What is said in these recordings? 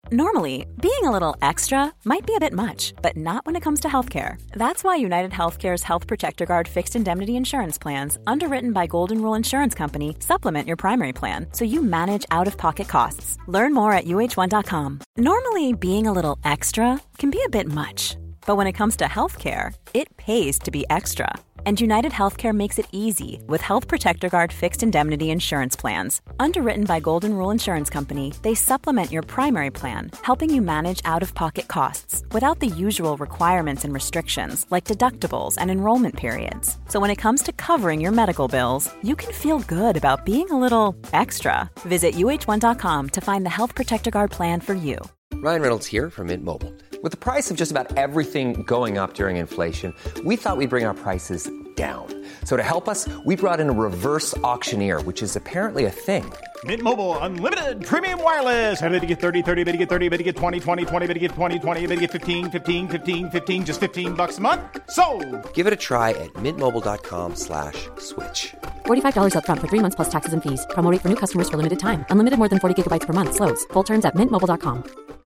Normally, being a little extra might be a bit much, but not when it comes to healthcare. That's why United Healthcare's Health Protector Guard fixed indemnity insurance plans, underwritten by Golden Rule Insurance Company, supplement your primary plan so you manage out-of-pocket costs. Learn more at uh1.com. Normally, being a little extra can be a bit much, but when it comes to healthcare, it pays to be extra. And United Healthcare makes it easy with Health Protector Guard fixed indemnity insurance plans. Underwritten by Golden Rule Insurance Company, they supplement your primary plan, helping you manage out-of-pocket costs without the usual requirements and restrictions like deductibles and enrollment periods. So when it comes to covering your medical bills, you can feel good about being a little extra. Visit uh1.com to find the Health Protector Guard plan for you. Ryan Reynolds here from Mint Mobile. With the price of just about everything going up during inflation, we thought we'd bring our prices down. So to help us, we brought in a reverse auctioneer, which is apparently a thing. Mint Mobile Unlimited Premium Wireless. How to get 30, 30, bit to get 30, bit to get 20, 20, 20, bit to get 20, 20, bit to get 15, 15, 15, 15, just $15 a month? Sold! Give it a try at mintmobile.com/switch. $45 up front for 3 months plus taxes and fees. Promo rate for new customers for limited time. Unlimited more than 40 gigabytes per month. Slows full terms at mintmobile.com.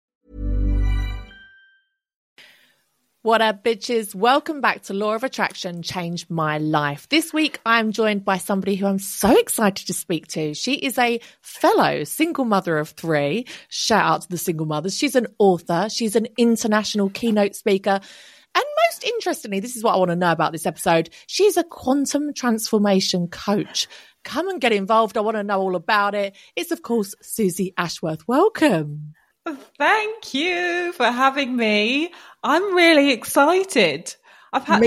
What up, bitches? Welcome back to Law of Attraction Changed My Life. This week, I'm joined by somebody who I'm so excited to speak to. She is a fellow single mother of 3. Shout out to the single mothers. She's an author. She's an international keynote speaker. And most interestingly, this is what I want to know about this episode. She's a quantum transformation coach. Come and get involved. I want to know all about it. It's, of course, Susie Ashworth. Welcome. Thank you for having me. I'm really excited. I've had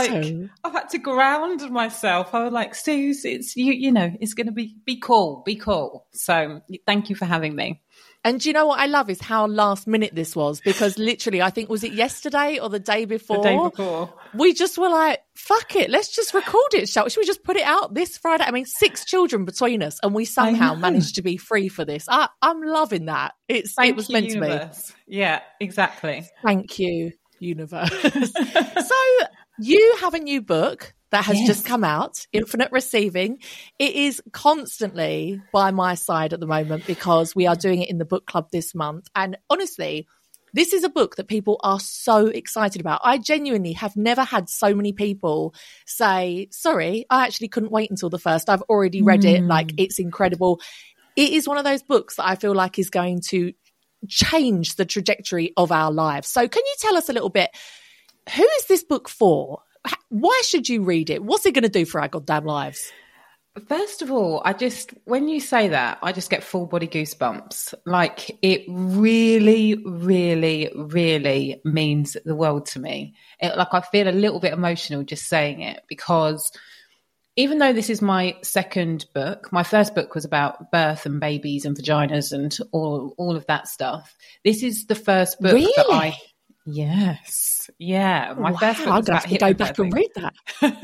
to ground myself. I was like, Suze, it's you know, it's going to be cool. So thank you for having me. And do you know what I love is how last minute this was, because literally, I think, was it yesterday or the day before? The day before. We just were like, fuck it, let's just record it. Should we just put it out this Friday? I mean, 6 children between us, and we somehow managed to be free for this. I'm loving that. It was meant to be. Yeah, exactly. Thank you, universe. So you have a new book that has just come out, Infinite Receiving. It is constantly by my side at the moment because we are doing it in the book club this month. And honestly, this is a book that people are so excited about. I genuinely have never had so many people say, sorry, I actually couldn't wait until the first. I've already read it. Like, it's incredible. It is one of those books that I feel like is going to change the trajectory of our lives. So can you tell us a little bit, who is this book for? Why should you read it? What's it going to do for our goddamn lives? First of all, when you say that, I just get full body goosebumps. Like, it really, really, really means the world to me. I feel a little bit emotional just saying it, because even though this is my second book, my first book was about birth and babies and vaginas and all of that stuff. This is the first book that Yes. Yeah. My first book was about hypnobirthing. Go back and read that.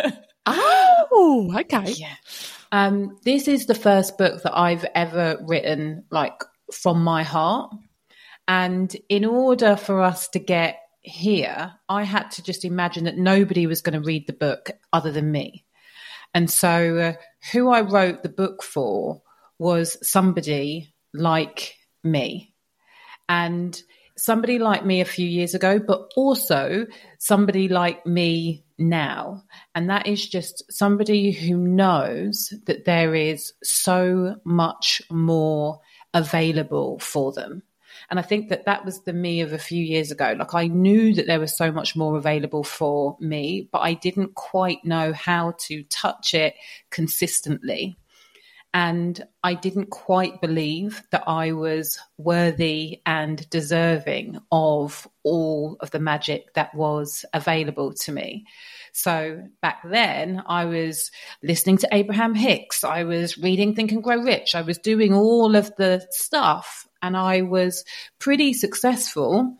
Oh, okay. Yeah. This is the first book that I've ever written, like, from my heart. And in order for us to get here, I had to just imagine that nobody was going to read the book other than me. And so who I wrote the book for was somebody like me. And somebody like me a few years ago, but also somebody like me now. And that is just somebody who knows that there is so much more available for them. And I think that was the me of a few years ago. Like, I knew that there was so much more available for me, but I didn't quite know how to touch it consistently. And I didn't quite believe that I was worthy and deserving of all of the magic that was available to me. So back then, I was listening to Abraham Hicks. I was reading Think and Grow Rich. I was doing all of the stuff, and I was pretty successful.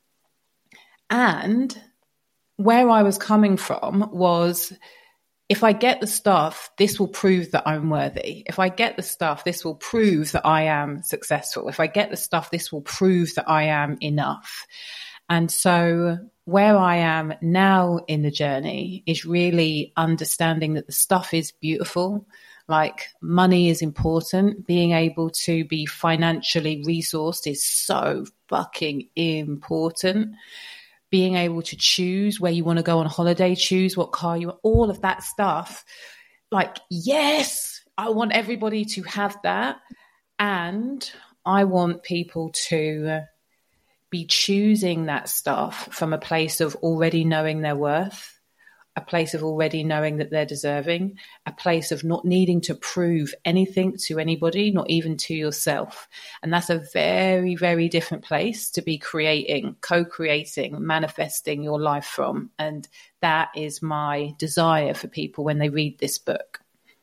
And where I was coming from was, if I get the stuff, this will prove that I'm worthy. If I get the stuff, this will prove that I am successful. If I get the stuff, this will prove that I am enough. And so where I am now in the journey is really understanding that the stuff is beautiful. Like, money is important. Being able to be financially resourced is so fucking important. Being able to choose where you want to go on holiday, choose what car you want, all of that stuff. Like, yes, I want everybody to have that. And I want people to be choosing that stuff from a place of already knowing their worth, a place of already knowing that they're deserving, a place of not needing to prove anything to anybody, not even to yourself. And that's a very, very different place to be creating, co-creating, manifesting your life from. And that is my desire for people when they read this book.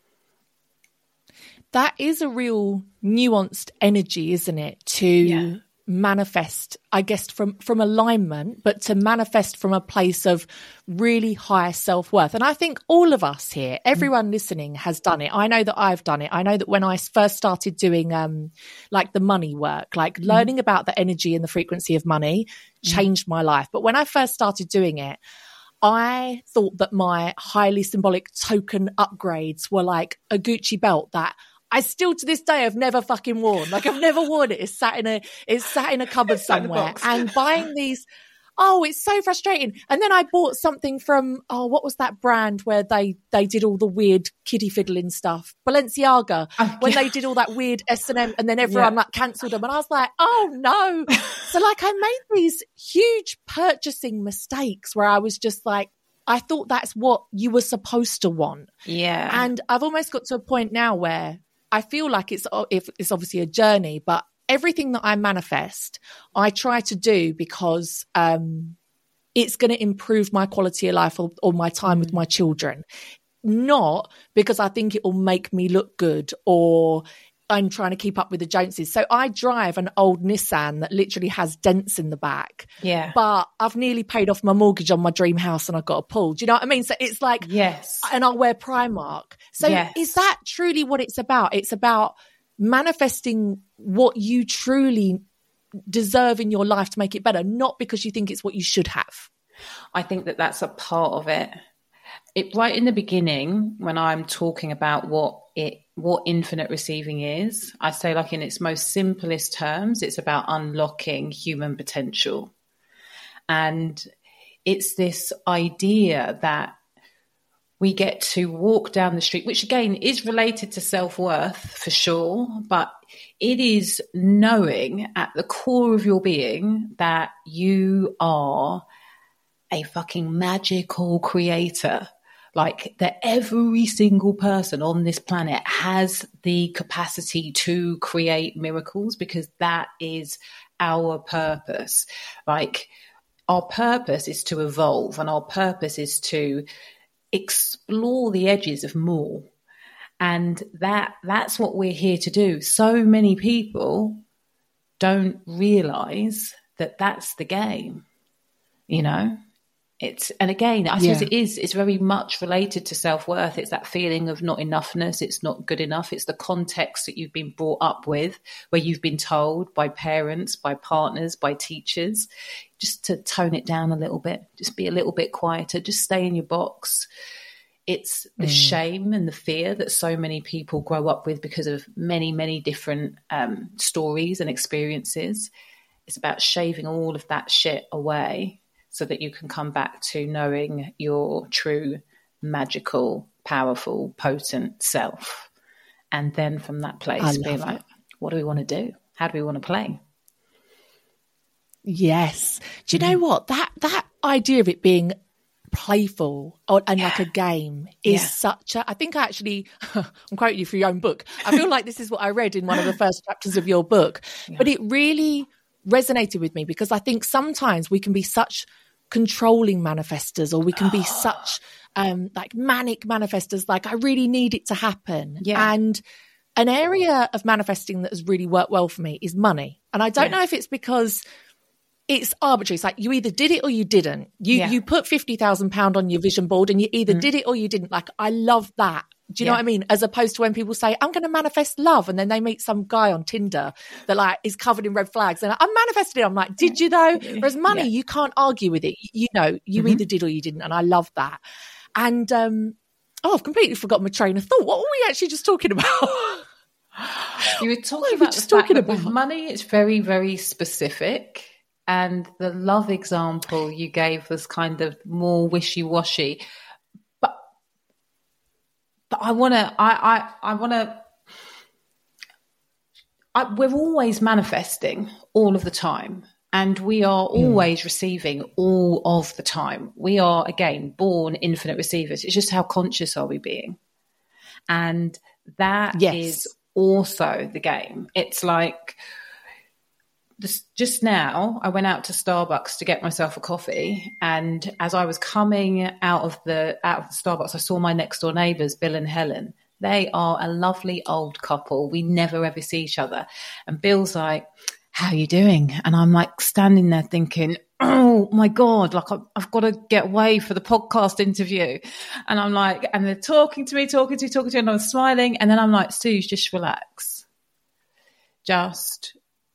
That is a real nuanced energy, isn't it? To manifest, I guess, from alignment, but to manifest from a place of really high self-worth. And I think all of us here, everyone listening has done it. I know that I've done it. I know that when I first started doing like the money work, like learning about the energy and the frequency of money changed my life. But when I first started doing it, I thought that my highly symbolic token upgrades were like a Gucci belt that I still to this day have never fucking worn. Like, I've never worn it. It's sat in a cupboard somewhere. And buying these, it's so frustrating. And then I bought something from what was that brand where they did all the weird kiddie fiddling stuff? Balenciaga. When they did all that weird S&M, and then everyone like cancelled them. And I was like, oh no. So like, I made these huge purchasing mistakes where I was just like, I thought that's what you were supposed to want. Yeah. And I've almost got to a point now where I feel like it's obviously a journey, but everything that I manifest, I try to do because it's going to improve my quality of life or my time with my children, not because I think it will make me look good or I'm trying to keep up with the Joneses. So I drive an old Nissan that literally has dents in the back. Yeah. But I've nearly paid off my mortgage on my dream house and I've got a pool. Do you know what I mean? So it's like, yes. And I'll wear Primark. So is that truly what it's about? It's about manifesting what you truly deserve in your life to make it better, not because you think it's what you should have. I think that that's a part of it. Right in the beginning, when I'm talking about what infinite receiving is, I say, like, in its most simplest terms, it's about unlocking human potential. And it's this idea that we get to walk down the street, which again is related to self-worth for sure, but it is knowing at the core of your being that you are a fucking magical creator. Like, that every single person on this planet has the capacity to create miracles, because that is our purpose. Like, our purpose is to evolve, and our purpose is to explore the edges of more. And that's what we're here to do. So many people don't realize that that's the game, you know? And again, I suppose it's very much related to self-worth. It's that feeling of not enoughness. It's not good enough. It's the context that you've been brought up with, where you've been told by parents, by partners, by teachers, just to tone it down a little bit, just be a little bit quieter, just stay in your box. It's the shame and the fear that so many people grow up with because of many, many different stories and experiences. It's about shaving all of that shit away, so that you can come back to knowing your true, magical, powerful, potent self. And then from that place, be like, what do we want to do? How do we want to play? Yes. Do you know what? That idea of it being playful and like a game is such a, I think actually, I'm quoting you from your own book. I feel like this is what I read in one of the first chapters of your book, but it really resonated with me, because I think sometimes we can be such controlling manifestors, or we can be such like manic manifestors, like, I really need it to happen. And an area of manifesting that has really worked well for me is money. And I don't know if it's because it's arbitrary. It's like, you either did it or you didn't. You put £50,000 on your vision board and you either did it or you didn't. Like, I love that. Do you know what I mean? As opposed to when people say, I'm going to manifest love, and then they meet some guy on Tinder that like is covered in red flags, and I manifested it. I'm like, did you though? Whereas money, you can't argue with it. You know, you either did or you didn't. And I love that. And Oh, I've completely forgotten my train of thought. What were we actually just talking about? You were talking about the fact that with money, it's very, very specific. And the love example you gave was kind of more wishy-washy. But I want to, we're always manifesting all of the time. And we are always receiving all of the time. We are, again, born infinite receivers. It's just how conscious are we being? And that is also the game. It's like just now I went out to Starbucks to get myself a coffee. And as I was coming out of the Starbucks, I saw my next door neighbours, Bill and Helen. They are a lovely old couple. We never ever see each other. And Bill's like, how are you doing? And I'm like standing there thinking, oh my God, like I've got to get away for the podcast interview. And I'm like, and they're talking to me, and I'm smiling. And then I'm like, Suze, just relax. Just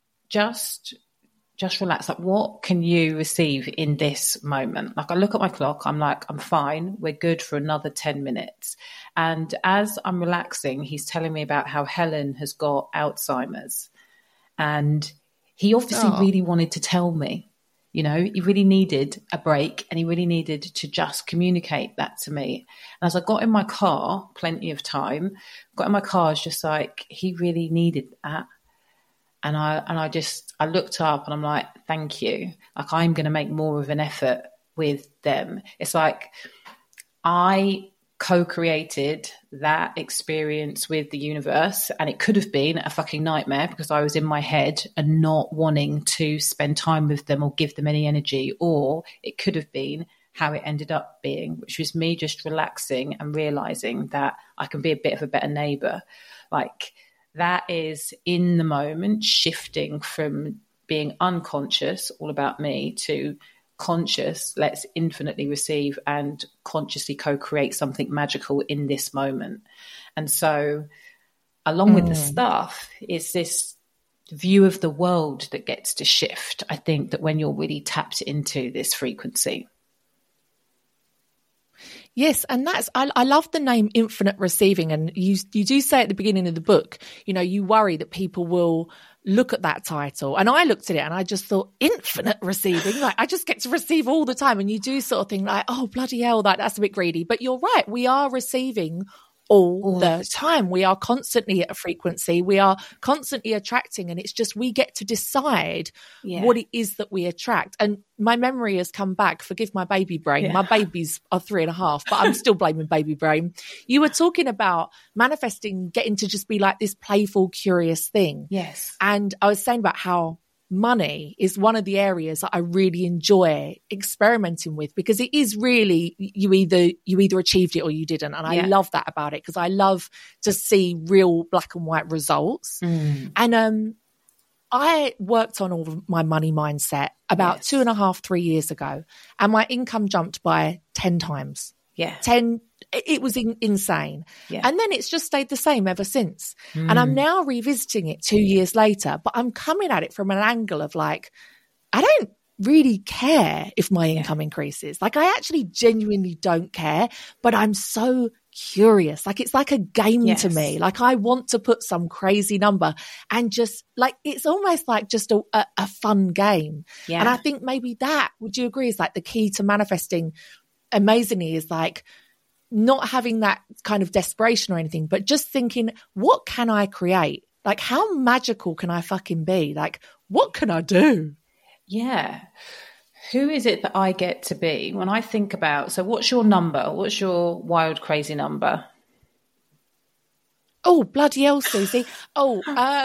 relax. Like, what can you receive in this moment? Like, I look at my clock, I'm like, I'm fine. We're good for another 10 minutes. And as I'm relaxing, he's telling me about how Helen has got Alzheimer's. And he obviously really wanted to tell me, you know, he really needed a break and he really needed to just communicate that to me. And as I got in my car, plenty of time, got in my car, I was just like, he really needed that. And I looked up and I'm like, thank you. Like, I'm going to make more of an effort with them. It's like I co-created that experience with the universe, and it could have been a fucking nightmare because I was in my head and not wanting to spend time with them or give them any energy, or it could have been how it ended up being, which was me just relaxing and realizing that I can be a bit of a better neighbor. Like, that is in the moment shifting from being unconscious, all about me, to conscious, let's infinitely receive and consciously co-create something magical in this moment. And so along with the stuff is this view of the world that gets to shift. I think that when you're really tapped into this frequency. Yes, and I love the name Infinite Receiving, and you do say at the beginning of the book, you know, you worry that people will look at that title, and I looked at it and I just thought, infinite receiving, like I just get to receive all the time, and you do sort of think like, oh bloody hell, that's a bit greedy. But you're right, we are receiving all the time. We are constantly at a frequency. We are constantly attracting, and it's just we get to decide what it is that we attract. And my memory has come back. Forgive my baby brain. My babies are 3.5, but I'm still blaming baby brain. You were talking about manifesting, getting to just be like this playful, curious thing. Yes. And I was saying about how money is one of the areas that I really enjoy experimenting with, because it is really, you either achieved it or you didn't. And I love that about it, because I love to see real black and white results. And I worked on all of my money mindset about 2.5, 3 years ago, and my income jumped by 10 times. 10. It was insane. And then it's just stayed the same ever since. And I'm now revisiting it 2 years later, but I'm coming at it from an angle of like, I don't really care if my income increases. Like, I actually genuinely don't care, but I'm so curious. Like, it's like a game to me. Like, I want to put some crazy number and just like, it's almost like just a fun game. And I think maybe that, would you agree, is like the key to manifesting amazingly, is like not having that kind of desperation or anything, but just thinking, what can I create? Like, how magical can I fucking be? Like, what can I do? Yeah. Who is it that I get to be when I think about, so what's your number? What's your wild, crazy number? Oh, bloody hell, Susie. Oh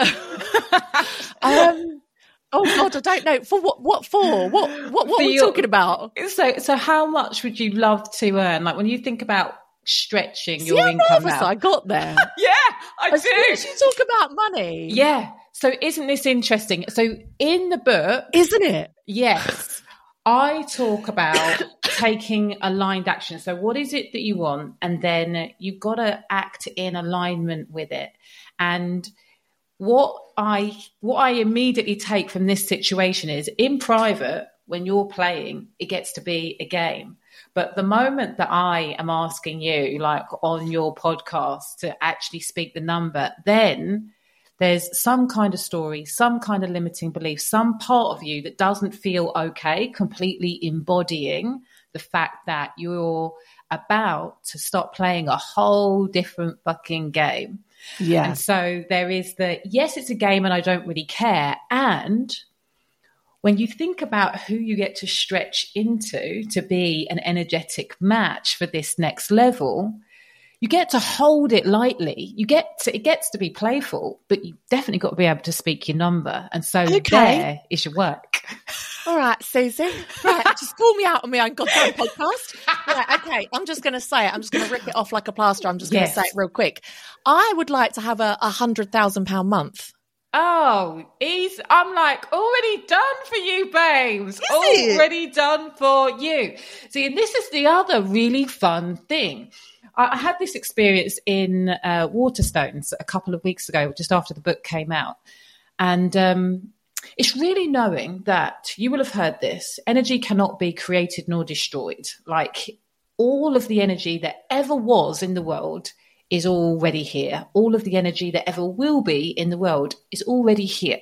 God, I don't know. For what for? What are we talking about? So how much would you love to earn? Like, when you think about stretching your income now. I got there. I as do. soon as you talk about money. Yeah. So isn't this interesting? So in the book. Isn't it? Yes. I talk about taking aligned action. So what is it that you want? And then you've got to act in alignment with it. And what I immediately take from this situation is, in private, when you're playing, it gets to be a game. But the moment that I am asking you, like on your podcast, to actually speak the number, then there's some kind of story, some kind of limiting belief, some part of you that doesn't feel okay, completely embodying the fact that you're about to start playing a whole different fucking game. Yeah. And so there is yes, it's a game and I don't really care. And when you think about who you get to stretch into to be an energetic match for this next level, you get to hold it lightly. It gets to be playful, but you definitely got to be able to speak your number. And so there is your work. All right, Susie. Right, just call me out on my own goddamn podcast. Right, okay, I'm just going to say it. I'm just going to rip it off like a plaster. I'm just going to say it real quick. I would like to have a £100,000 month. Oh, I'm like, already done for you, babes. Already done for you. See, and this is the other really fun thing. I had this experience in Waterstones a couple of weeks ago, just after the book came out. And it's really knowing that, you will have heard this, energy cannot be created nor destroyed. Like, all of the energy that ever was in the world is already here. All of the energy that ever will be in the world is already here.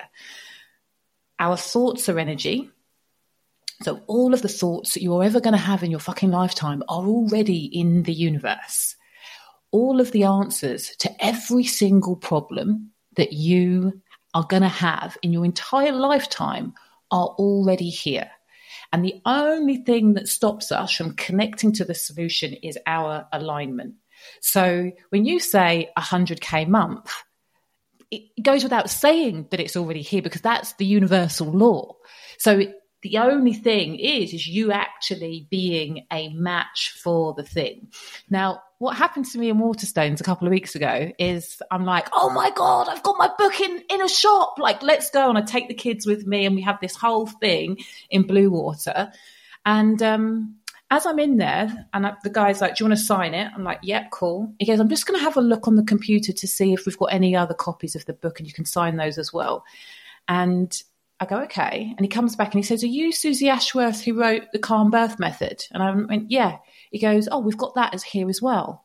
Our thoughts are energy. So all of the thoughts that you're ever going to have in your fucking lifetime are already in the universe. All of the answers to every single problem that you are going to have in your entire lifetime are already here. And the only thing that stops us from connecting to the solution is our alignment. So when you say 100K month, it goes without saying that it's already here, because that's the universal law. So the only thing is you actually being a match for the thing. Now, what happened to me in Waterstones a couple of weeks ago is I'm like, oh my God, I've got my book in a shop. Like, let's go. And I take the kids with me and we have this whole thing in Blue Water. And as I'm in there, and the guy's like, do you want to sign it? I'm like, yeah, cool. He goes, I'm just going to have a look on the computer to see if we've got any other copies of the book and you can sign those as well. And I go, okay. And he comes back and he says, are you Susie Ashworth who wrote The Calm Birth Method? And I went, yeah. He goes, oh, we've got that as here as well.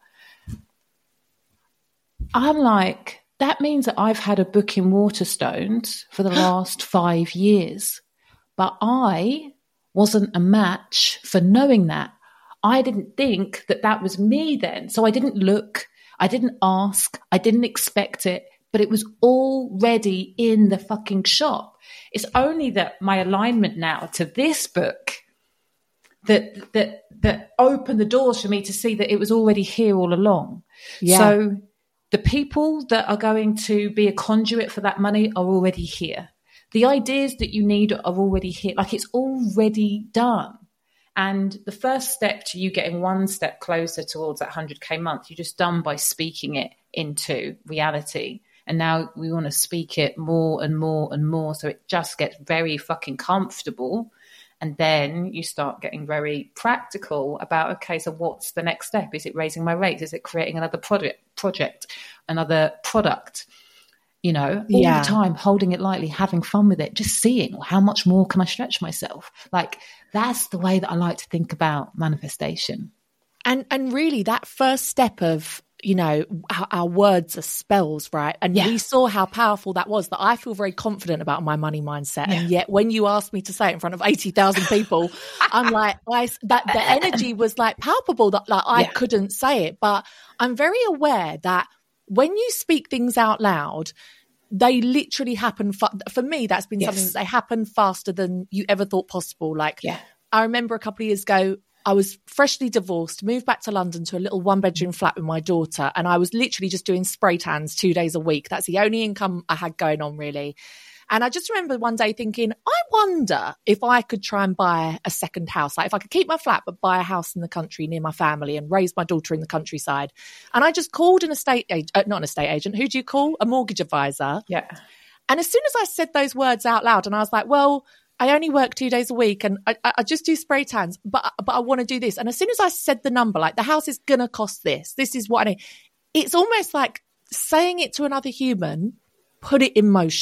I'm like, that means that I've had a book in Waterstones for the last 5 years. But I wasn't a match for knowing that. I didn't think that that was me then. So I didn't look, I didn't ask, I didn't expect it, but it was already in the fucking shop. It's only that my alignment now to this book that opened the doors for me to see that it was already here all along. Yeah. So the people that are going to be a conduit for that money are already here. The ideas that you need are already here. Like, it's already done. And the first step to you getting one step closer towards that 100K month, you're just done by speaking it into reality. And now we want to speak it more and more and more. So it just gets very fucking comfortable. And then you start getting very practical about, okay, so what's the next step? Is it raising my rates? Is it creating another project, another product? You know, all the time, holding it lightly, having fun with it, just seeing how much more can I stretch myself? Like, that's the way that I like to think about manifestation. And really that first step of, you know, our words are spells, right? And we saw how powerful that was, that I feel very confident about my money mindset. Yeah. And yet when you asked me to say it in front of 80,000 people, I'm like, that the energy was like palpable, that like I couldn't say it. But I'm very aware that when you speak things out loud, they literally happen. For me, that's been something that they happen faster than you ever thought possible. Like, I remember a couple of years ago, I was freshly divorced, moved back to London to a little one-bedroom flat with my daughter, and I was literally just doing spray tans 2 days a week. That's the only income I had going on, really. And I just remember one day thinking, I wonder if I could try and buy a second house. Like, if I could keep my flat but buy a house in the country near my family and raise my daughter in the countryside. And I just called not an estate agent. Who do you call? A mortgage advisor. Yeah. And as soon as I said those words out loud, and I was like, well, I only work 2 days a week and I just do spray tans, but I want to do this. And as soon as I said the number, like, the house is going to cost this is what I need. It's almost like saying it to another human, put it in motion.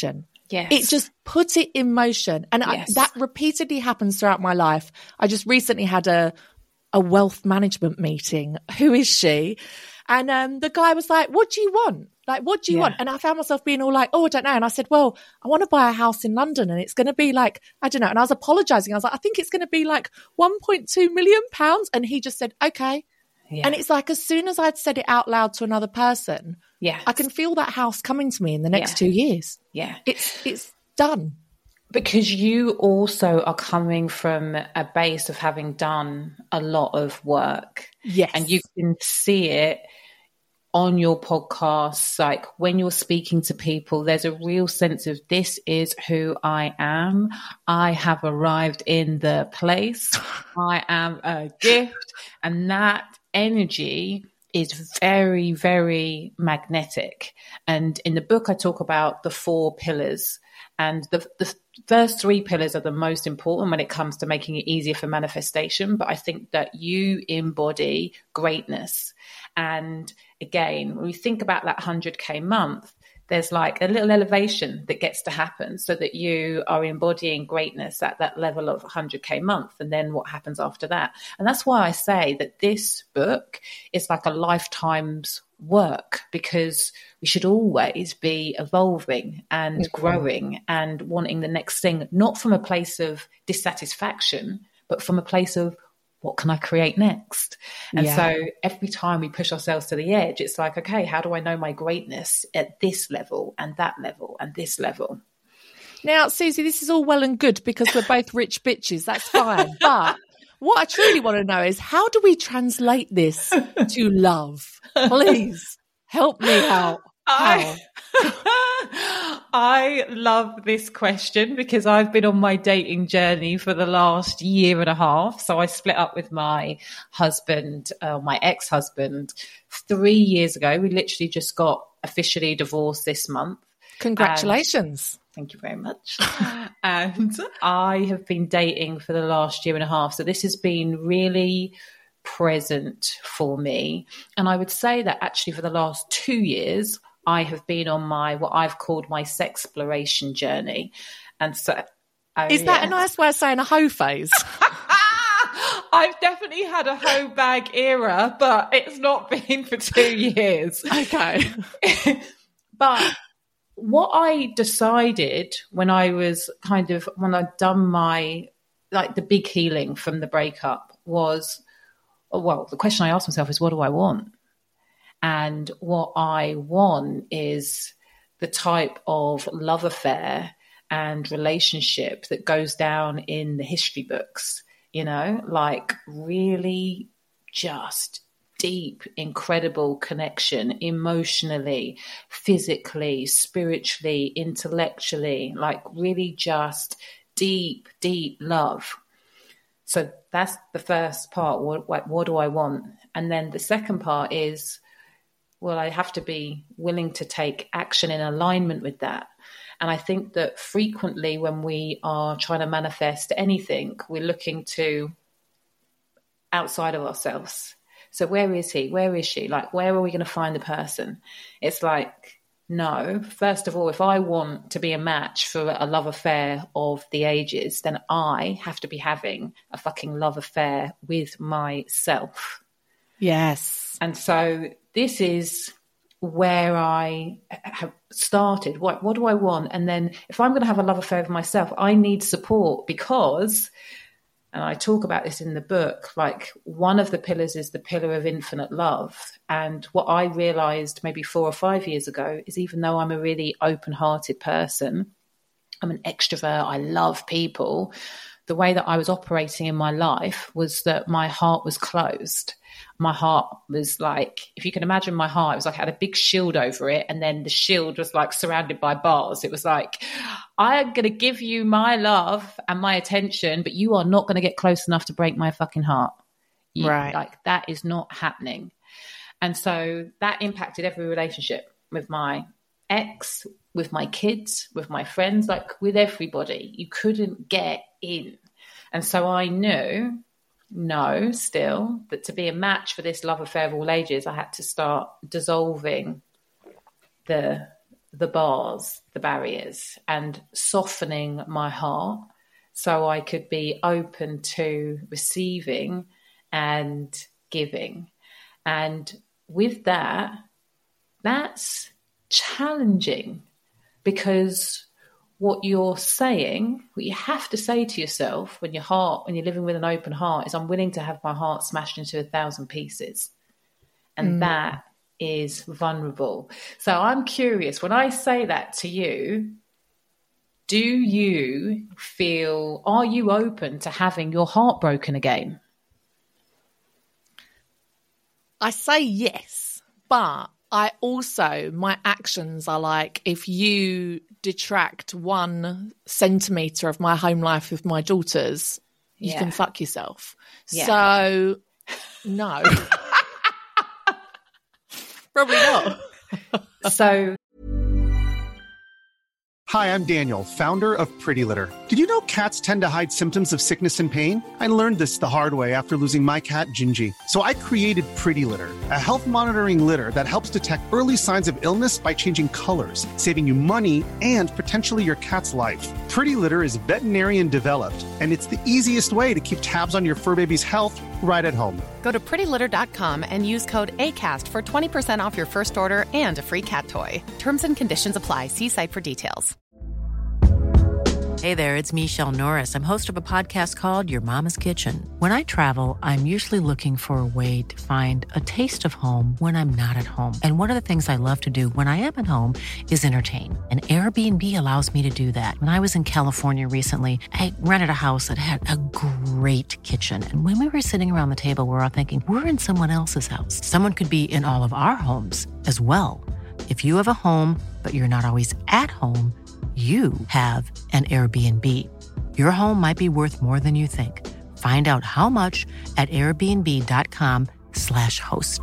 Yes. It just puts it in motion. And that repeatedly happens throughout my life. I just recently had a wealth management meeting. Who is she? And the guy was like, what do you want? Like, what do you want? And I found myself being all like, oh, I don't know. And I said, well, I want to buy a house in London and it's going to be like, I don't know. And I was apologizing. I was like, I think it's going to be like 1.2 million pounds. And he just said, okay. Yeah. And it's like, as soon as I'd said it out loud to another person, I can feel that house coming to me in the next 2 years. Yeah. It's done. Because you also are coming from a base of having done a lot of work. Yes. And you can see it on your podcasts, like when you're speaking to people, there's a real sense of this is who I am. I have arrived in the place. I am a gift. And that energy is very, very magnetic. And in the book, I talk about the 4 pillars. And the first 3 pillars are the most important when it comes to making it easier for manifestation. But I think that you embody greatness. And again, when we think about that 100K month, there's like a little elevation that gets to happen so that you are embodying greatness at that level of 100K month. And then what happens after that? And that's why I say that this book is like a lifetime's work, because we should always be evolving and growing and wanting the next thing, not from a place of dissatisfaction, but from a place of what can I create next? And so every time we push ourselves to the edge, it's like, okay, how do I know my greatness at this level and that level and this level? Now, Susie, this is all well and good because we're both rich bitches. That's fine. But what I truly want to know is, how do we translate this to love? Please help me out. How? I love this question because I've been on my dating journey for the last 1.5 years. So I split up with my husband, my ex-husband, 3 years ago. We literally just got officially divorced this month. Congratulations. Thank you very much. And I have been dating for the last 1.5 years. So this has been really present for me. And I would say that actually for the last 2 years, I have been on my, what I've called my sexploration journey. And so... Is that a nice way of saying a hoe phase? I've definitely had a hoe bag era, but it's not been for 2 years. Okay. But what I decided when I was when I'd done my, like the big healing from the breakup was, well, the question I asked myself is, what do I want? And what I want is the type of love affair and relationship that goes down in the history books, you know, like really just deep, incredible connection emotionally, physically, spiritually, intellectually, like really just deep, deep love. So that's the first part. What do I want? And then the second part is, well, I have to be willing to take action in alignment with that. And I think that frequently when we are trying to manifest anything, we're looking to outside of ourselves. So where is he? Where is she? Like, where are we going to find the person? It's like, no, first of all, if I want to be a match for a love affair of the ages, then I have to be having a fucking love affair with myself. Yes. And so this is where I have started. What do I want? And then if I'm going to have a love affair with myself, I need support because, and I talk about this in the book, like one of the pillars is the pillar of infinite love. And what I realized maybe 4 or 5 years ago is, even though I'm a really open-hearted person, I'm an extrovert, I love people, the way that I was operating in my life was that my heart was closed. My heart was like, if you can imagine my heart, it was like I had a big shield over it. And then the shield was like surrounded by bars. It was like, I'm going to give you my love and my attention, but you are not going to get close enough to break my fucking heart. Right. Like that is not happening. And so that impacted every relationship with my ex, with my kids, with my friends, like with everybody. You couldn't get in. And so I knew, still, that to be a match for this love affair of all ages, I had to start dissolving the the bars, the barriers, and softening my heart so I could be open to receiving and giving. And with that, that's challenging, because what you're saying, what you have to say to yourself when you're living with an open heart, is I'm willing to have my heart smashed into 1,000 pieces. And that is vulnerable. So I'm curious, when I say that to you, do you feel, are you open to having your heart broken again? I say yes, but I also, my actions are like, if you detract 1 centimetre of my home life with my daughters, you can fuck yourself. Yeah. So, no. Probably not. So, hi, I'm Daniel, founder of Pretty Litter. Did you know cats tend to hide symptoms of sickness and pain? I learned this the hard way after losing my cat, Gingy. So I created Pretty Litter, a health monitoring litter that helps detect early signs of illness by changing colors, saving you money and potentially your cat's life. Pretty Litter is veterinarian developed, and it's the easiest way to keep tabs on your fur baby's health right at home. Go to prettylitter.com and use code ACAST for 20% off your first order and a free cat toy. Terms and conditions apply. See site for details. Hey there, it's Michelle Norris. I'm host of a podcast called Your Mama's Kitchen. When I travel, I'm usually looking for a way to find a taste of home when I'm not at home. And one of the things I love to do when I am at home is entertain. And Airbnb allows me to do that. When I was in California recently, I rented a house that had a great kitchen. And when we were sitting around the table, we were all thinking, we're in someone else's house. Someone could be in all of our homes as well. If you have a home, but you're not always at home, you have an Airbnb. Your home might be worth more than you think. Find out how much at airbnb.com/host.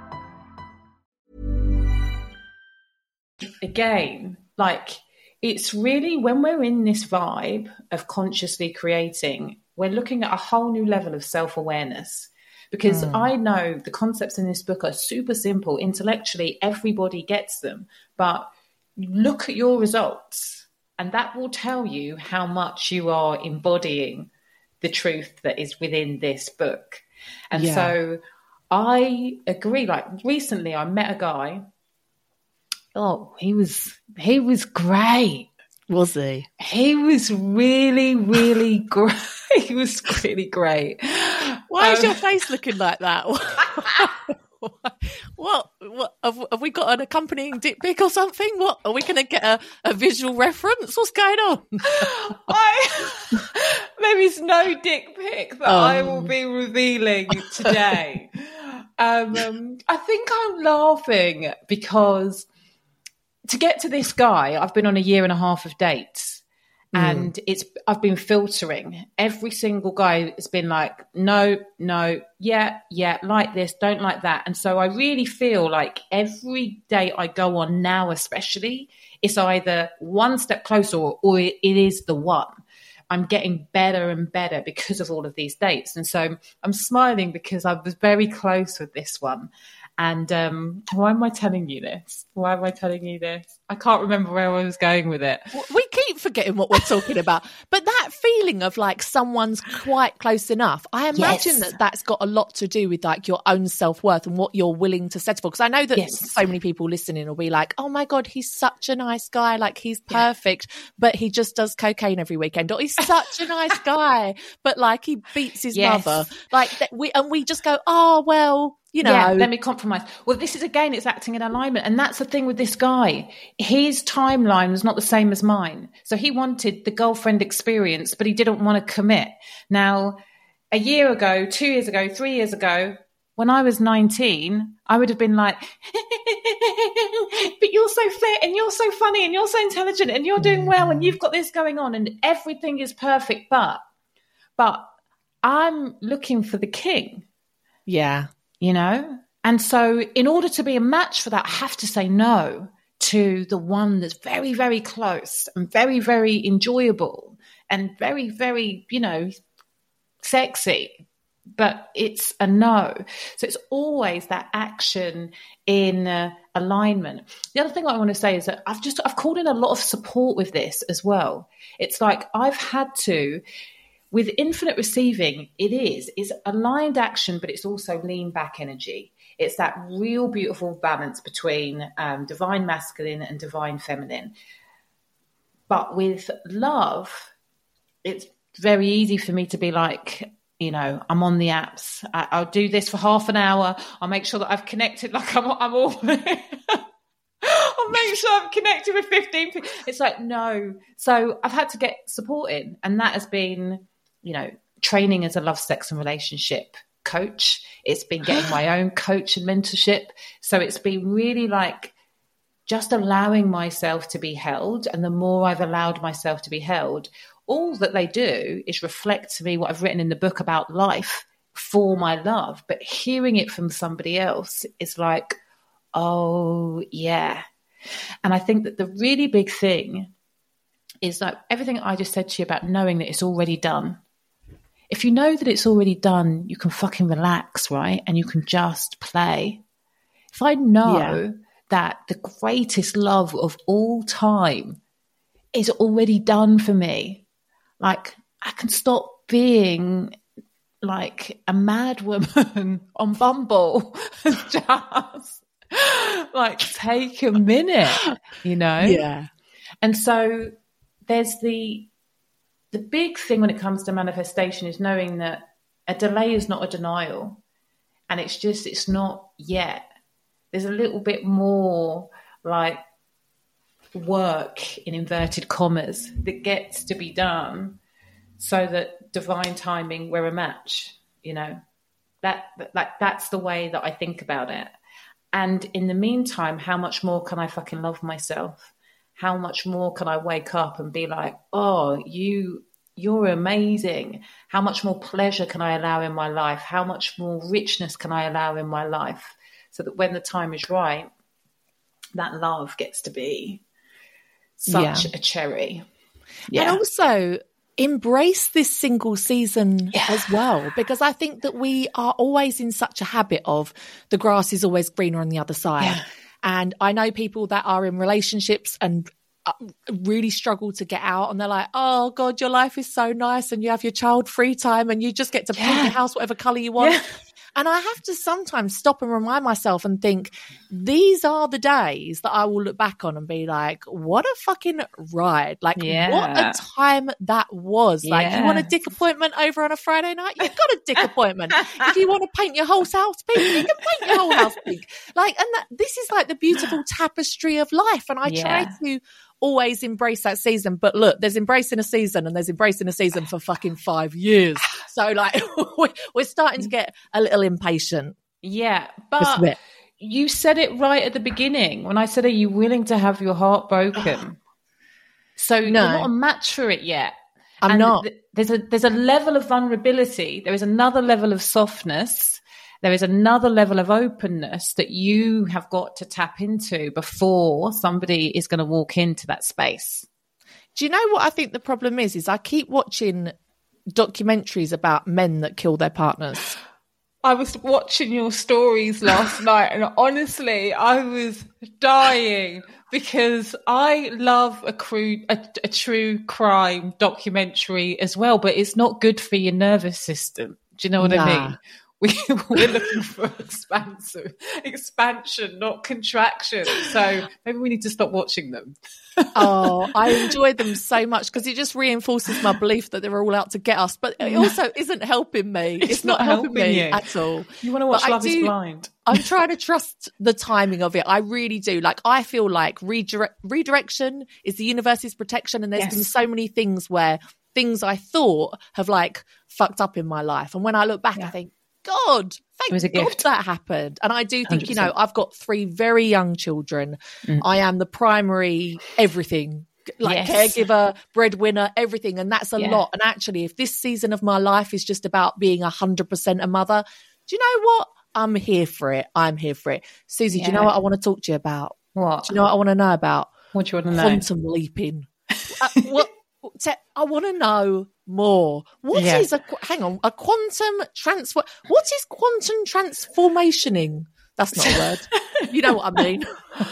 Again, like, it's really, when we're in this vibe of consciously creating, we're looking at a whole new level of self-awareness. Because I know the concepts in this book are super simple. Intellectually, everybody gets them. But look at your results, and that will tell you how much you are embodying the truth that is within this book. And so I agree. Like, recently I met a guy. Oh, he was great. Was he? He was really, really great. He was really great. Why is your face looking like that? What have we got, an accompanying dick pic or something? What are we going to get a visual reference? What's going on? There is no dick pic that I will be revealing today. I think I'm laughing because to get to this guy, I've been on 1.5 years of dates. And I've been filtering. Every single guy has been like, no, yeah, like this, don't like that. And so I really feel like every date I go on now, especially, it's either one step closer or it is the one. I'm getting better and better because of all of these dates. And so I'm smiling because I was very close with this one. And why am I telling you this? I can't remember where I was going with it. We keep forgetting what we're talking about. But that feeling of like someone's quite close enough, I imagine that that's got a lot to do with like your own self-worth and what you're willing to settle for. Because I know that so many people listening will be like, oh my God, he's such a nice guy. Like, he's perfect, but he just does cocaine every weekend. Or he's such a nice guy, but like he beats his mother. Like we just go, oh, well, you know. Yeah, let me compromise. Well, this is, again, it's acting in alignment. And that's the thing with this guy. His timeline was not the same as mine. So he wanted the girlfriend experience, but he didn't want to commit. Now, 1 year ago, 2 years ago, 3 years ago, when I was 19, I would have been like, but you're so fit and you're so funny and you're so intelligent and you're doing well and you've got this going on and everything is perfect. But I'm looking for the king. Yeah. You know? And so in order to be a match for that, I have to say no to the one that's very, very close and very, very enjoyable and very, very, you know, sexy. but it's a no. So it's always that action in alignment. The other thing I want to say is that I've called in a lot of support with this as well. It's like I've had to, with infinite receiving, it's aligned action, but it's also lean back energy. It's that real beautiful balance between divine masculine and divine feminine. But with love, it's very easy for me to be like, you know, I'm on the apps. I'll do this for half an hour. I'll make sure that I've connected. Like I'm all. I'll make sure I'm connected with 15 people. It's like, no. So I've had to get support in, and that has been, you know, training as a love, sex, and relationship coach. It's been getting my own coach and mentorship. So it's been really like just allowing myself to be held. And the more I've allowed myself to be held, all that they do is reflect to me what I've written in the book about life for my love. But hearing it from somebody else is like, oh, yeah. And I think that the really big thing is that everything I just said to you about knowing that it's already done. If you know that it's already done, you can fucking relax, right? And you can just play. If I know that the greatest love of all time is already done for me, like I can stop being like a mad woman on Bumble and just like take a minute, you know? Yeah. And so there's the big thing when it comes to manifestation is knowing that a delay is not a denial. And it's not yet. There's a little bit more like work in inverted commas that gets to be done so that divine timing, we're a match, you know, that's the way that I think about it. And in the meantime, how much more can I fucking love myself? How much more can I wake up and be like, oh, you're amazing. How much more pleasure can I allow in my life? How much more richness can I allow in my life? So that when the time is right, that love gets to be such a cherry. Yeah. And also embrace this single season as well, because I think that we are always in such a habit of the grass is always greener on the other side. Yeah. And I know people that are in relationships and really struggle to get out, and they're like, oh God, your life is so nice and you have your child free time and you just get to paint your house whatever color you want. And I have to sometimes stop and remind myself and think, these are the days that I will look back on and be like, what a fucking ride. Like, what a time that was. Like, you want a dick appointment over on a Friday night? You've got a dick appointment. If you want to paint your whole house pink, you can paint your whole house pink. Like, and this is like the beautiful tapestry of life. And I try to always embrace that season. But look, there's embracing a season and there's embracing a season for fucking 5 years. So like we're starting to get a little impatient. Yeah. But you said it right at the beginning when I said, are you willing to have your heart broken? So you're not a match for it yet. I'm not. There's a level of vulnerability. There is another level of softness. There is another level of openness that you have got to tap into before somebody is going to walk into that space. Do you know what I think the problem is I keep watching documentaries about men that kill their partners. I was watching your stories last night and honestly, I was dying because I love a true crime documentary as well, but it's not good for your nervous system. Do you know what I mean? We're looking for expansion, not contraction. So maybe we need to stop watching them. Oh, I enjoy them so much because it just reinforces my belief that they're all out to get us. But it also isn't helping me. It's not helping me at all. You want to watch Love is Blind. I'm trying to trust the timing of it. I really do. Like, I feel like redirection is the universe's protection. And there's been so many things where things I thought have like fucked up in my life. And when I look back, I think, God, thank God that happened. And I do think, 100%. You know, I've got 3 very young children. I am the primary everything, like caregiver, breadwinner, everything. And that's a lot. And actually, if this season of my life is just about being 100% a mother, do you know what? I'm here for it. I'm here for it. Susie, do you know what I want to talk to you about? What? Do you know what I want to know about? What do you want to know? Quantum leaping. I want to know more. What is a quantum transfer? What is quantum transformationing? That's not a word. You know what I mean?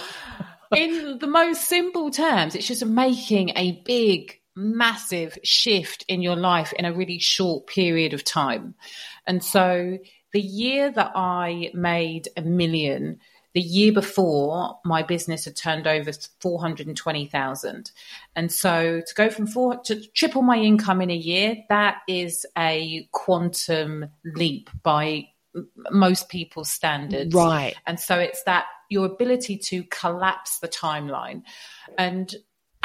In the most simple terms, it's just making a big, massive shift in your life in a really short period of time. And so the year that I made $1 million, the year before, my business had turned over 420,000. And so to go from to triple my income in a year, that is a quantum leap by most people's standards. Right. And so it's that your ability to collapse the timeline. And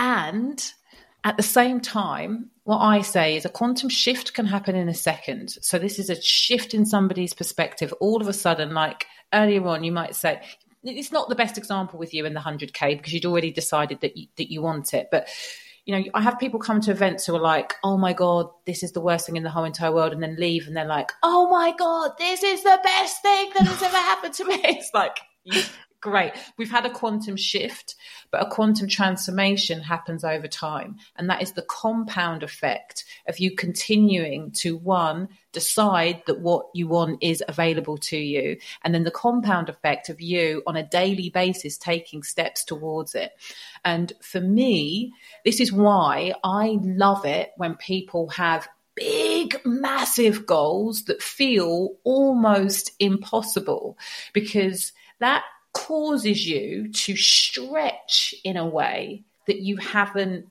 at the same time, what I say is a quantum shift can happen in a second. So this is a shift in somebody's perspective. All of a sudden, like earlier on, you might say, it's not the best example with you in the 100K because you'd already decided that you want it. But, you know, I have people come to events who are like, oh my God, this is the worst thing in the whole entire world, and then leave and they're like, oh my God, this is the best thing that has ever happened to me. It's like, great. We've had a quantum shift, but a quantum transformation happens over time. And that is the compound effect of you continuing to, one, decide that what you want is available to you. And then the compound effect of you on a daily basis taking steps towards it. And for me, this is why I love it when people have big, massive goals that feel almost impossible, because that causes you to stretch in a way that you haven't,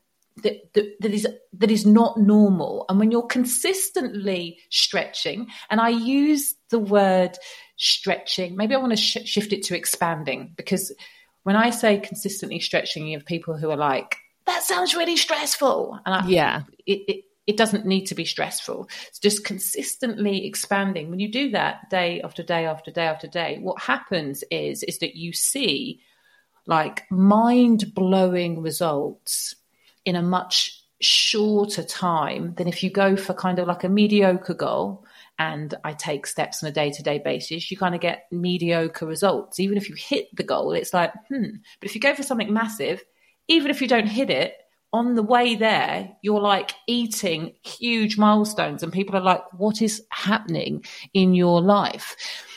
that is not normal. And when you're consistently stretching, and I use the word stretching, maybe I want to shift it to expanding, because when I say consistently stretching, you have people who are like, that sounds really stressful. And it doesn't need to be stressful. It's just consistently expanding. When you do that day after day after day after day, what happens is that you see like mind-blowing results in a much shorter time than if you go for kind of like a mediocre goal and I take steps on a day-to-day basis, you kind of get mediocre results. Even if you hit the goal, it's like, But if you go for something massive, even if you don't hit it, on the way there, you're like eating huge milestones and people are like, what is happening in your life?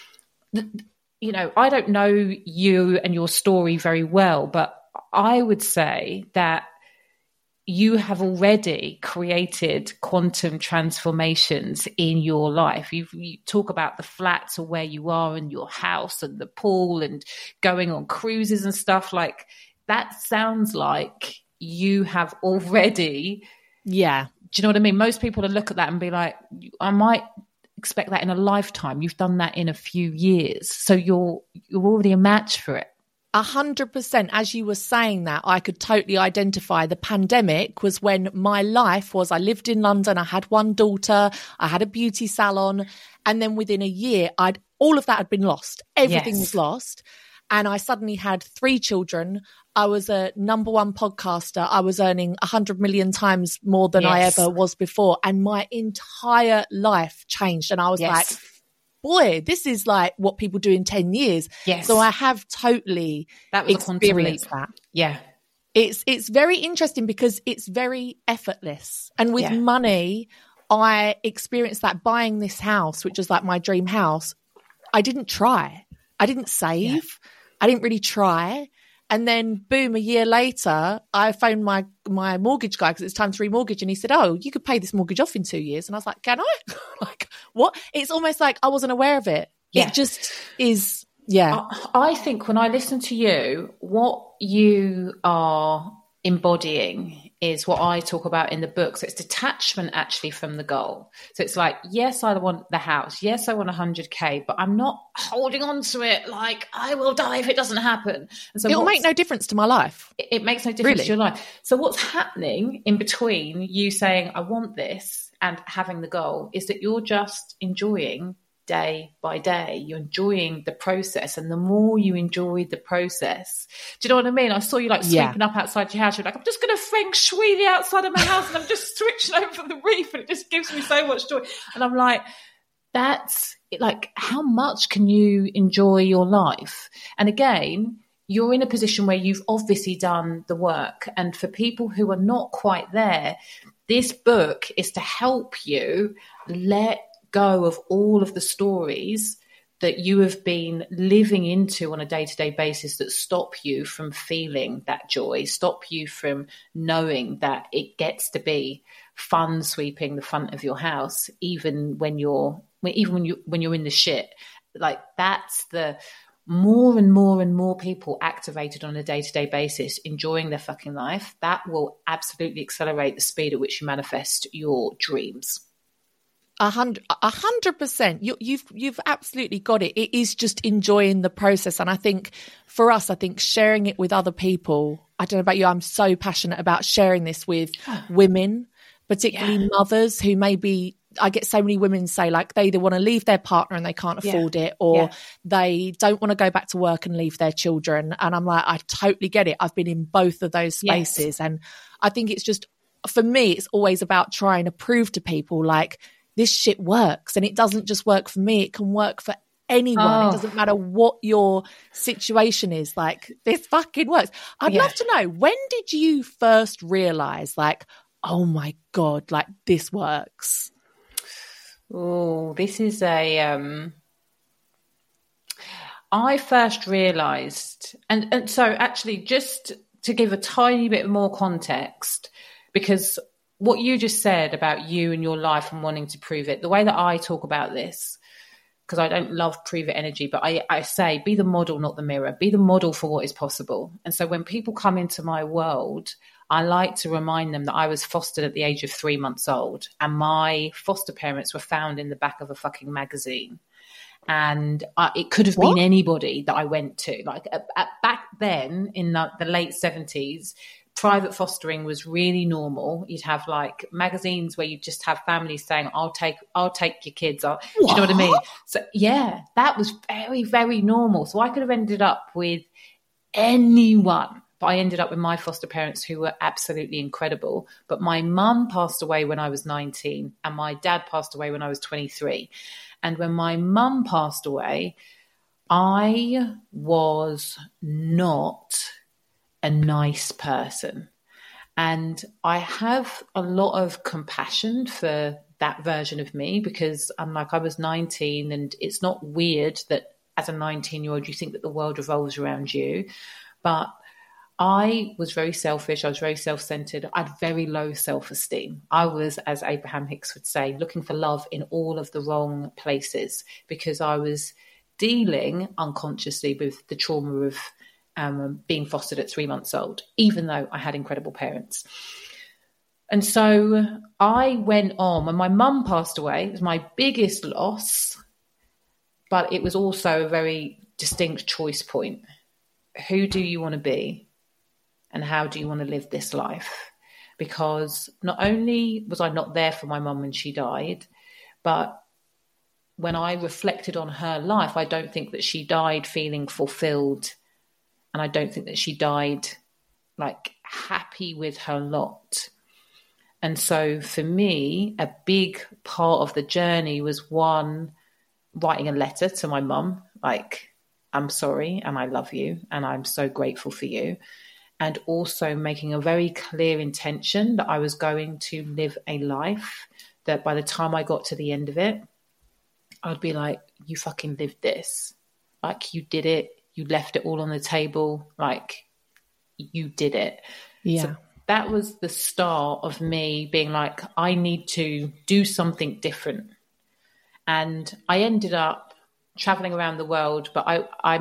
You know, I don't know you and your story very well, but I would say that you have already created quantum transformations in your life. You talk about the flats or where you are and your house and the pool and going on cruises and stuff. Like that sounds like you have already, do you know what I mean? Most people will look at that and be like, I might expect that in a lifetime. You've done that in a few years. So you're already a match for it. 100%. As you were saying that, I could totally identify the pandemic was when my life was, I lived in London, I had one daughter, I had a beauty salon, and then within a year, all of that had been lost. Everything was lost. And I suddenly had 3 children. I was a #1 podcaster. I was earning 100 million times more than I ever was before. And my entire life changed. And I was like, boy, this is like what people do in 10 years. Yes. So I have totally experienced that. Yeah. It's very interesting because it's very effortless. And with money, I experienced that buying this house, which is like my dream house. I didn't try. I didn't save. Yeah. I didn't really try. And then boom, a year later, I phoned my mortgage guy because it's time to remortgage. And he said, oh, you could pay this mortgage off in 2 years. And I was like, can I? Like, what? It's almost like I wasn't aware of it. Yeah. It just is. Yeah. I think when I listen to you, what you are embodying is what I talk about in the book. So it's detachment actually from the goal. So it's like, yes, I want the house. Yes, I want 100K, but I'm not holding on to it like I will die if it doesn't happen. And so it'll make no difference to my life. It makes no difference to your life. So what's happening in between you saying, I want this and having the goal is that you're just enjoying day by day. You're enjoying the process, and the more you enjoy the process, do you know what I mean? I saw you like sweeping up outside your house. You're like, I'm just going to feng shui the outside of my house, and I'm just switching over the reef, and it just gives me so much joy. And I'm like, that's like, how much can you enjoy your life? And again, you're in a position where you've obviously done the work. And for people who are not quite there, this book is to help you let go of all of the stories that you have been living into on a day-to-day basis that stop you from feeling that joy, stop you from knowing that it gets to be fun sweeping the front of your house, even when you're in the shit. Like, that's the more and more people activated on a day-to-day basis, enjoying their fucking life. That will absolutely accelerate the speed at which you manifest your dreams. 100%. You've absolutely got it. It is just enjoying the process. And I think for us, sharing it with other people, I don't know about you, I'm so passionate about sharing this with women, particularly mothers who maybe, I get so many women say like they either want to leave their partner and they can't afford it, or they don't want to go back to work and leave their children. And I'm like, I totally get it. I've been in both of those spaces. And I think it's just, for me, it's always about trying to prove to people like, this shit works, and it doesn't just work for me. It can work for anyone. It doesn't matter what your situation is. Like, this fucking works. I'd love to know, when did you first realize like, oh my God, like this works? Oh, this is I first realized, and so actually, just to give a tiny bit more context, because what you just said about you and your life and wanting to prove it, the way that I talk about this, because I don't love prove it energy, but I say, be the model, not the mirror. Be the model for what is possible. And so when people come into my world, I like to remind them that I was fostered at the age of 3 months old, and my foster parents were found in the back of a fucking magazine. And it could have been anybody that I went to. Like back then in the late 70s, private fostering was really normal. You'd have like magazines where you just have families saying, I'll take your kids. Do you know what I mean? So yeah, that was very, very normal. So I could have ended up with anyone, but I ended up with my foster parents, who were absolutely incredible. But my mum passed away when I was 19 and my dad passed away when I was 23. And when my mum passed away, I was not a nice person. And I have a lot of compassion for that version of me, because I'm like, I was 19, and it's not weird that as a 19-year-old you think that the world revolves around you. But I was very selfish. I was very self-centered. I had very low self-esteem. I was, as Abraham Hicks would say, looking for love in all of the wrong places, because I was dealing unconsciously with the trauma of being fostered at 3 months old, even though I had incredible parents. And so I went on. When my mum passed away, it was my biggest loss, but it was also a very distinct choice point. Who do you want to be? And how do you want to live this life? Because not only was I not there for my mum when she died, but when I reflected on her life, I don't think that she died feeling fulfilled. And I don't think that she died like happy with her lot. And so for me, a big part of the journey was, one, writing a letter to my mum, like, I'm sorry and I love you and I'm so grateful for you. And also making a very clear intention that I was going to live a life that by the time I got to the end of it, I'd be like, you fucking lived this. Like, you did it. You left it all on the table. Like, you did it. Yeah. So that was the start of me being like, I need to do something different. And I ended up traveling around the world, but I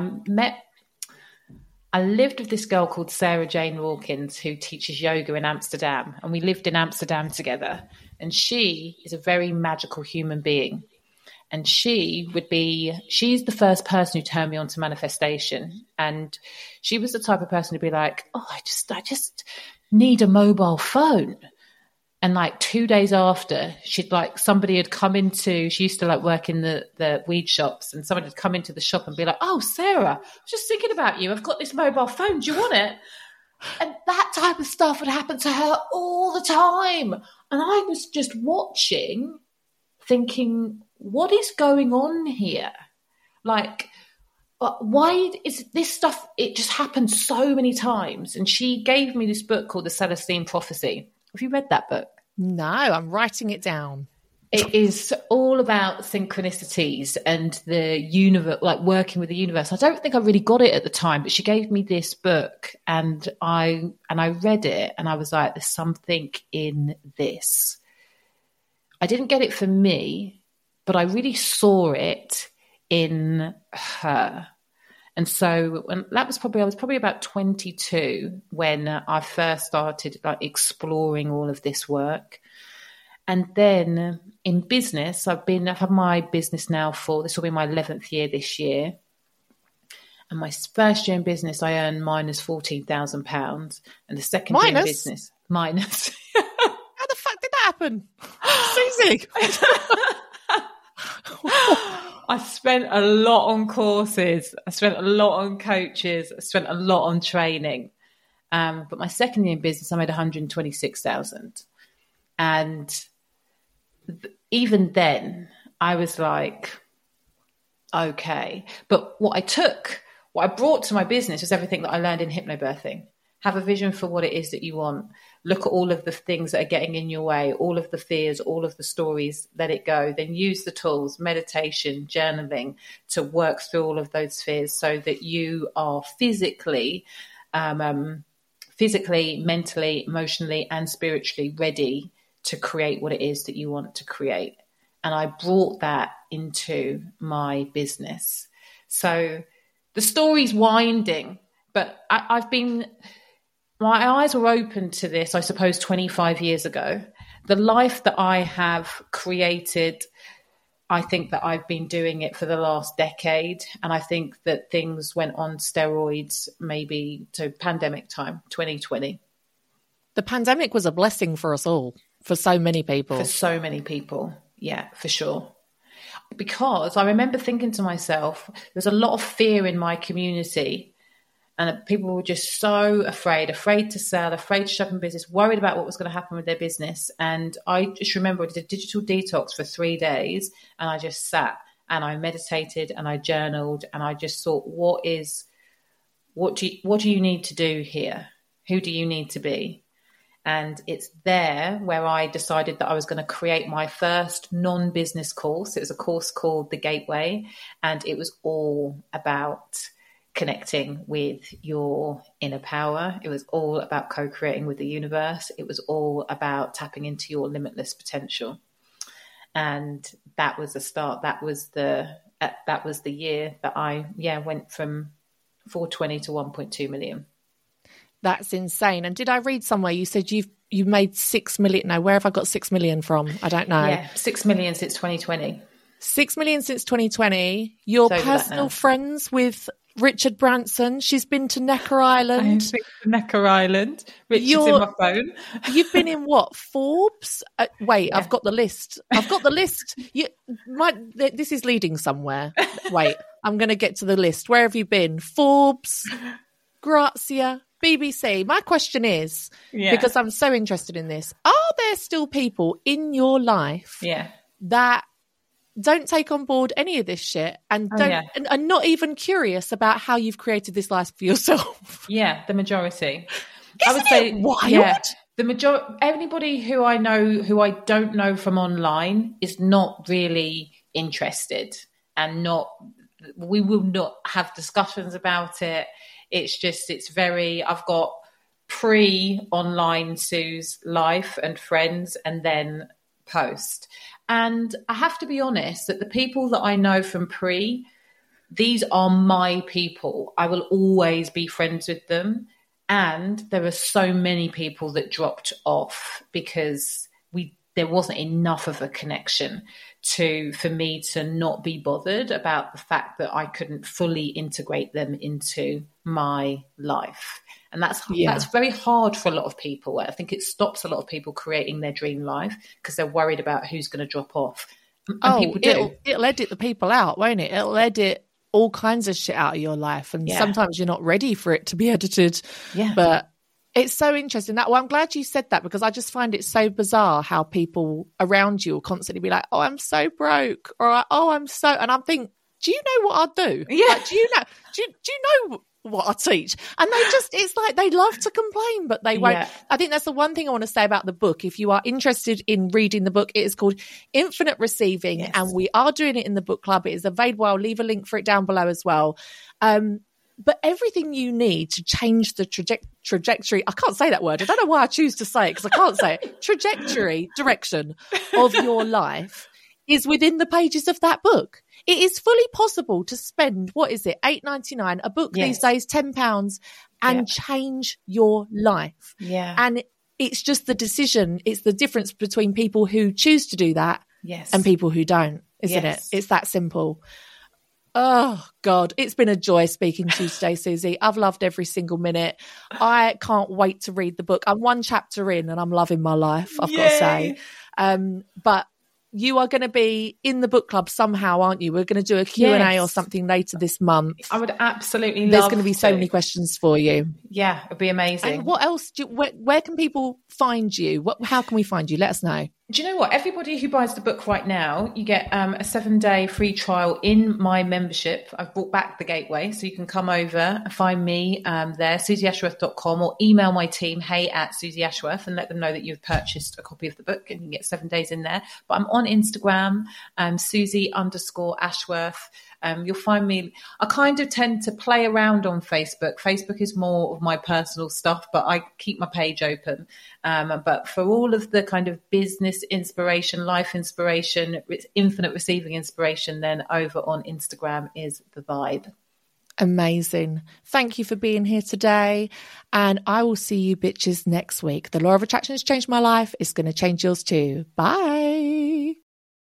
lived with this girl called Sarah Jane Rawkins, who teaches yoga in Amsterdam. And we lived in Amsterdam together. And she is a very magical human being. And she's the first person who turned me on to manifestation. And she was the type of person to be like, oh, I just need a mobile phone. And like 2 days after, somebody had come into, she used to like work in the weed shops, and somebody had come into the shop and be like, oh, Sarah, I was just thinking about you. I've got this mobile phone. Do you want it? And that type of stuff would happen to her all the time. And I was just watching, thinking, what is going on here? Like, why is this stuff, it just happens so many times. And she gave me this book called The Celestine Prophecy. Have you read that book? No, I'm writing it down. It is all about synchronicities and the universe, like working with the universe. I don't think I really got it at the time, but she gave me this book and I read it and I was like, there's something in this. I didn't get it for me, but I really saw it in her. And so I was probably about 22 when I first started like exploring all of this work. And then in business, I've had my business now this will be my 11th year this year. And my first year in business, I earned minus £14,000. And the second year in business, minus. How the fuck did that happen? Susie. I spent a lot on courses. I spent a lot on coaches. I spent a lot on training. But my second year in business, I made 126,000. And even then, I was like, okay. But what I brought to my business was everything that I learned in hypnobirthing. Have a vision for what it is that you want. Look at all of the things that are getting in your way, all of the fears, all of the stories, let it go. Then use the tools, meditation, journaling, to work through all of those fears so that you are physically, mentally, emotionally, and spiritually ready to create what it is that you want to create. And I brought that into my business. So the story's winding, but my eyes were open to this, I suppose, 25 years ago. The life that I have created, I think that I've been doing it for the last decade. And I think that things went on steroids maybe to pandemic time, 2020. The pandemic was a blessing for us all, for so many people. For so many people, yeah, for sure. Because I remember thinking to myself, there's a lot of fear in my community and people were just so afraid to sell, afraid to shut up in business, worried about what was going to happen with their business. And I just remember I did a digital detox for 3 days and I just sat and I meditated and I journaled and I just thought, what do you need to do here? Who do you need to be? And it's there where I decided that I was going to create my first non-business course. It was a course called The Gateway, and it was all about connecting with your inner power. It was all about co-creating with the universe. It was all about tapping into your limitless potential. And that was the start. That was the year that I went from 420 to 1.2 million. That's insane. And did I read somewhere you said you made 6 million? No, where have I got 6 million from? I don't know. Yeah, 6 million since 2020. 6 million since 2020. You're personal friends with Richard Branson. She's been to Necker Island. I've been to Necker Island. Richard's in my phone. You've been in what? Forbes? Wait, yeah. I've got the list. This is leading somewhere. Wait, I'm going to get to the list. Where have you been? Forbes, Grazia, BBC. My question is, because I'm so interested in this, are there still people in your life that don't take on board any of this shit and and are not even curious about how you've created this life for yourself? Yeah, the majority. I would say wild. Yeah, the majority. Anybody who I know who I don't know from online is not really interested, and we will not have discussions about it. I've got pre-online Sue's life and friends and then post. And I have to be honest that the people that I know from these are my people. I will always be friends with them. And there are so many people that dropped off because there wasn't enough of a connection for me to not be bothered about the fact that I couldn't fully integrate them into my life. And that's very hard for a lot of people. I think it stops a lot of people creating their dream life because they're worried about who's going to drop off. And people do. It'll edit the people out, won't it? It'll edit all kinds of shit out of your life. And sometimes you're not ready for it to be edited. Yeah. But it's so interesting. I'm glad you said that because I just find it so bizarre how people around you will constantly be like, oh, I'm so broke, or oh, I'm so, and I think do you know what I do? Yeah. Like, do you know what I teach? And it's like they love to complain, but they won't. Yeah. I think that's the one thing I want to say about the book. If you are interested in reading the book, it is called Infinite Receiving, Yes. and we are doing it in the book club. It is available. I'll leave a link for it down below as well. But everything you need to change the trajectory, I can't say that word. I don't know why I choose to say it because I can't say it. Direction of your life is within the pages of that book. It is fully possible to spend, $8.99, a book these days, £10, and change your life. Yeah. And it's just the decision. It's the difference between people who choose to do that and people who don't, isn't it? It's that simple. Oh, God, it's been a joy speaking to you today, Susie. I've loved every single minute. I can't wait to read the book. I'm one chapter in and I'm loving my life, I've got to say. But you are going to be in the book club somehow, aren't you? We're going to do a Q&A or something later this month. I would absolutely love There's going to be so many questions for you. Yeah, it'd be amazing. And what else? Where can people find you? How can we find you? Let us know. Do you know what? Everybody who buys the book right now, you get a 7-day free trial in my membership. I've brought back the gateway, so you can come over and find me there, susieashworth.com, or email my team, hey@susieashworth, and let them know that you've purchased a copy of the book, and you can get 7 days in there. But I'm on Instagram, Susie_Ashworth. You'll find me. I kind of tend to play around on Facebook. Facebook is more of my personal stuff, but I keep my page open. But for all of the kind of business inspiration, life inspiration, infinite receiving inspiration, then over on Instagram is the vibe. Amazing. Thank you for being here today. And I will see you bitches next week. The law of attraction has changed my life. It's going to change yours too. Bye.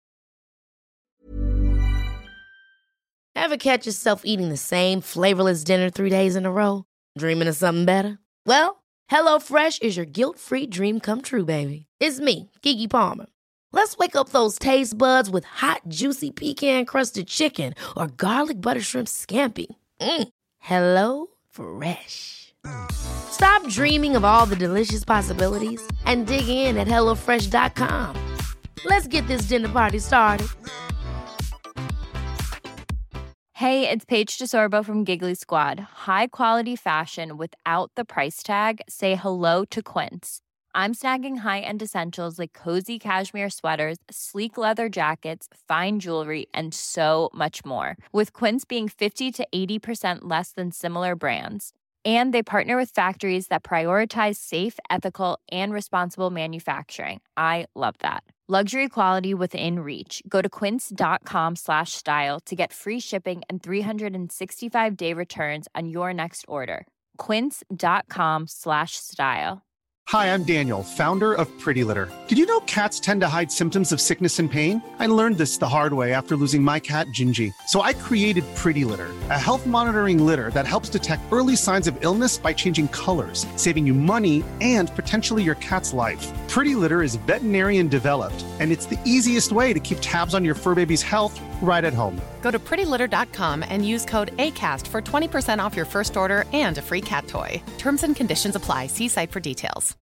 Ever catch yourself eating the same flavorless dinner 3 days in a row? Dreaming of something better? Well, HelloFresh is your guilt-free dream come true, baby. It's me, Keke Palmer. Let's wake up those taste buds with hot, juicy pecan-crusted chicken or garlic butter shrimp scampi. Hello Fresh. Stop dreaming of all the delicious possibilities and dig in at HelloFresh.com. Let's get this dinner party started. Hey, it's Paige DeSorbo from Giggly Squad. High quality fashion without the price tag. Say hello to Quince. I'm snagging high-end essentials like cozy cashmere sweaters, sleek leather jackets, fine jewelry, and so much more. With Quince being 50 to 80% less than similar brands. And they partner with factories that prioritize safe, ethical, and responsible manufacturing. I love that. Luxury quality within reach. Go to quince.com/style to get free shipping and 365-day returns on your next order. Quince.com/style. Hi, I'm Daniel, founder of Pretty Litter. Did you know cats tend to hide symptoms of sickness and pain? I learned this the hard way after losing my cat, Gingy. So I created Pretty Litter, a health monitoring litter that helps detect early signs of illness by changing colors, saving you money and potentially your cat's life. Pretty Litter is veterinarian developed, and it's the easiest way to keep tabs on your fur baby's health right at home. Go to prettylitter.com and use code ACAST for 20% off your first order and a free cat toy. Terms and conditions apply. See site for details.